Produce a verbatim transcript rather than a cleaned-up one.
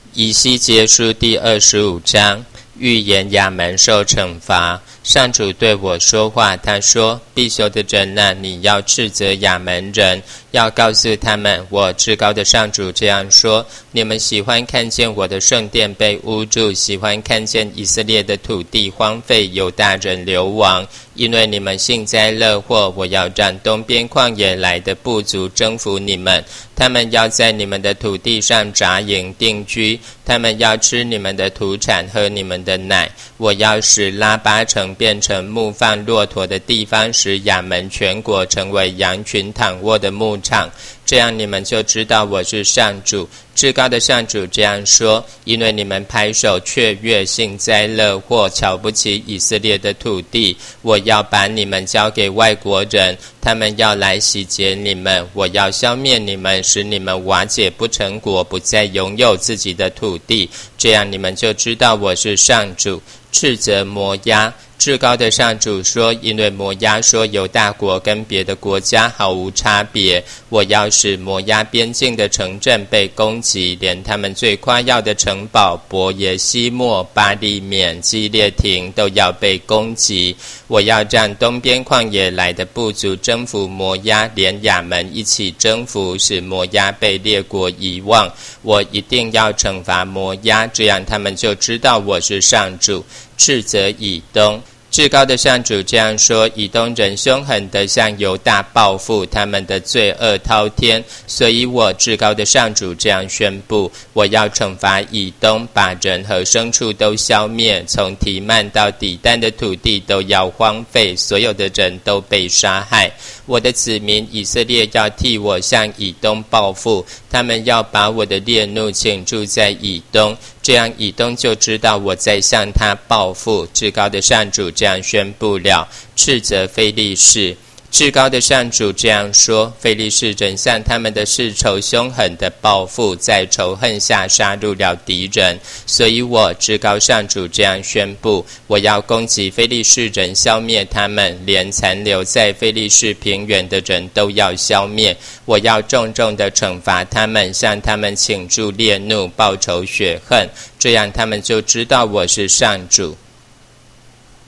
以西结书第二十五章，预言亚门受惩罚。上主对我说话，他说：必修的人啊，你要斥责亚门人，要告诉他们，我至高的上主这样说：你们喜欢看见我的圣殿被污住，喜欢看见以色列的土地荒废，犹大人流亡。因为你们幸灾乐祸，我要让东边旷野来的部族征服你们，他们要在你们的土地上扎营定居，他们要吃你们的土产，喝你们的奶。我要使拉巴城变成牧放骆驼的地方，使亚门全国成为羊群躺卧的牧场。这样你们就知道我是上主，至高的上主这样说：因为你们拍手雀跃，幸灾乐祸，瞧不起以色列的土地，我要把你们交给外国人，他们要来洗劫你们，我要消灭你们，使你们瓦解不成国，不再拥有自己的土地。这样你们就知道我是上主。斥责摩押，至高的上主说：因为摩押说犹大国跟别的国家毫无差别，我要使摩押边境的城镇被攻击，连他们最夸耀的城堡伯耶西莫、巴利缅、基列亭都要被攻击。我要让东边旷野来的部族征服摩押，连亚门一起征服，使摩押被列国遗忘。我一定要惩罚摩押，这样他们就知道我是上主。斥责以东，至高的上主这样说：以东人凶狠地向犹大报复，他们的罪恶滔天，所以我至高的上主这样宣布：我要惩罚以东，把人和牲畜都消灭，从提曼到底丹的土地都要荒废，所有的人都被杀害。我的子民以色列要替我向以东报复，他们要把我的烈怒倾注在以东，这样以东就知道我在向他报复。至高的上主这样宣布了。斥责非利士，至高的上主这样说：非利士人向他们的世仇凶狠的报复，在仇恨下杀戮了敌人，所以我至高上主这样宣布：我要攻击非利士人，消灭他们，连残留在非利士平原的人都要消灭。我要重重的惩罚他们，向他们倾注烈怒，报仇雪恨，这样他们就知道我是上主。